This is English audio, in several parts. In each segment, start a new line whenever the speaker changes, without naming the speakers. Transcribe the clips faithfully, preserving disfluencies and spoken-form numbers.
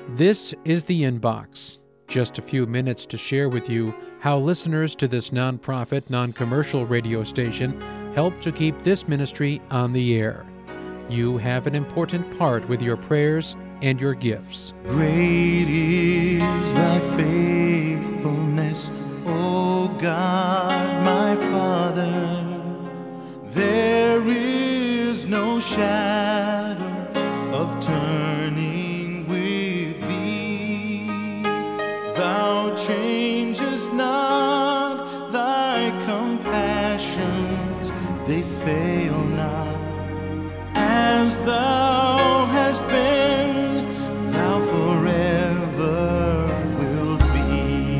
This is The Inbox. Just a few minutes to share with you how listeners to this nonprofit, non-commercial radio station help to keep this ministry on the air. You have an important part with your prayers and your gifts.
Great is thy faithfulness, O God, my Father. There is no shadow of turning with thee. Thou changest not, thy compassions, they fail not. As thou hast been, thou forever wilt be.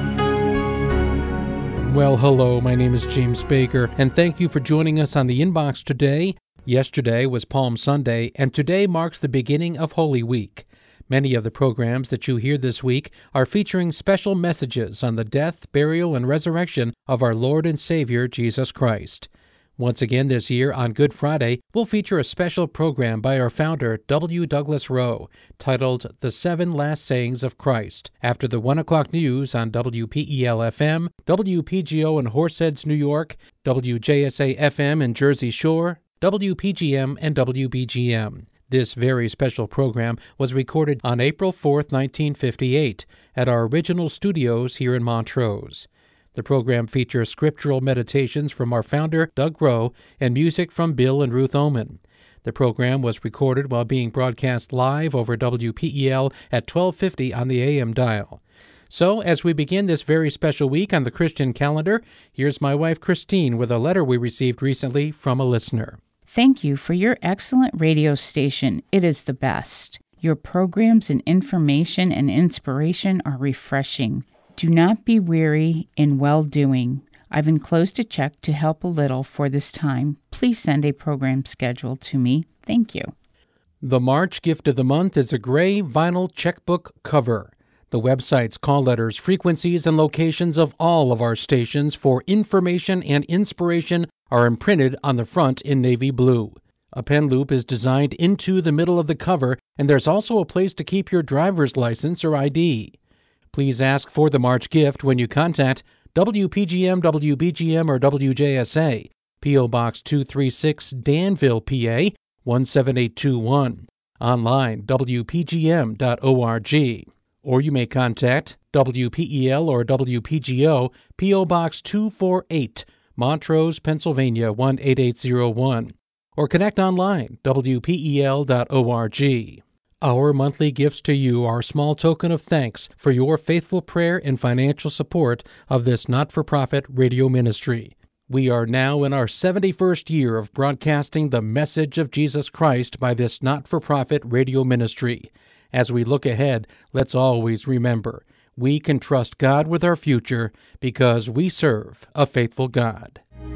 Well, hello, my name is James Baker, and thank you for joining us on The Inbox today. Yesterday was Palm Sunday, and today marks the beginning of Holy Week. Many of the programs that you hear this week are featuring special messages on the death, burial, and resurrection of our Lord and Savior, Jesus Christ. Once again this year, on Good Friday, we'll feature a special program by our founder, W. Douglas Rowe, titled The Seven Last Sayings of Christ, after the one o'clock news on W P E L F M, W P G O in Horseheads, New York, W J S A F M in Jersey Shore, W P G M, and W B G M. This very special program was recorded on April fourth, nineteen fifty-eight, at our original studios here in Montrose. The program features scriptural meditations from our founder, Doug Rowe, and music from Bill and Ruth Oman. The program was recorded while being broadcast live over W P E L at twelve fifty on the A M dial. So, as we begin this very special week on the Christian calendar, here's my wife Christine with a letter we received recently from a listener.
Thank you for your excellent radio station. It is the best. Your programs and information and inspiration are refreshing. Do not be weary in well-doing. I've enclosed a check to help a little for this time. Please send a program schedule to me. Thank you.
The March gift of the month is a gray vinyl checkbook cover. The website's call letters, frequencies, and locations of all of our stations for information and inspiration are imprinted on the front in navy blue. A pen loop is designed into the middle of the cover, and there's also a place to keep your driver's license or I D. Please ask for the March gift when you contact W P G M, W B G M, or W J S A, P O. Box two thirty-six, Danville, P A, one seven eight two one, online, W P G M dot org. Or you may contact W P E L or W P G O, P O. Box two forty-eight, Montrose, Pennsylvania, one eight eight zero one, or connect online, W P E L dot org. Our monthly gifts to you are a small token of thanks for your faithful prayer and financial support of this not-for-profit radio ministry. We are now in our seventy-first year of broadcasting the message of Jesus Christ by this not-for-profit radio ministry. As we look ahead, let's always remember, we can trust God with our future because we serve a faithful God.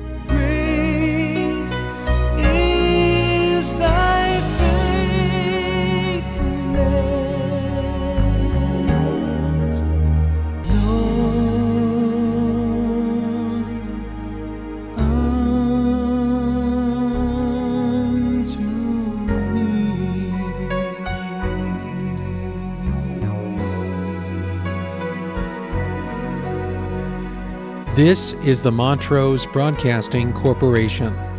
Great is thy faithfulness, Lord, unto me.
This is the Montrose Broadcasting Corporation.